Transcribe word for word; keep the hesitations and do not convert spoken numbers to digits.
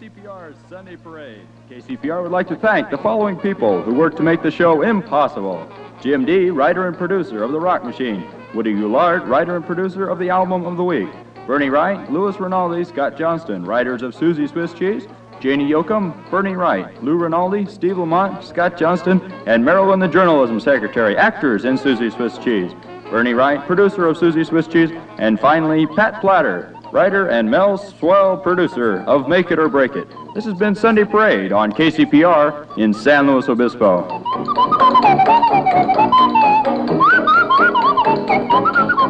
C P R's Sunday Parade. K C P R would like to thank the following people who worked to make the show impossible. Jim D., writer and producer of The Rock Machine. Woody Goulart, writer and producer of the Album of the Week. Bernie Wright, Louis Rinaldi, Scott Johnston, writers of Susie Swiss Cheese. Janie Yoakum, Bernie Wright, Lou Rinaldi, Steve Lamont, Scott Johnston, and Marilyn the Journalism Secretary, actors in Susie Swiss Cheese. Bernie Wright, producer of Susie Swiss Cheese. And finally, Pat Platter, writer and Mel Swell, producer of Make It or Break It. This has been Sunday Parade on K C P R in San Luis Obispo.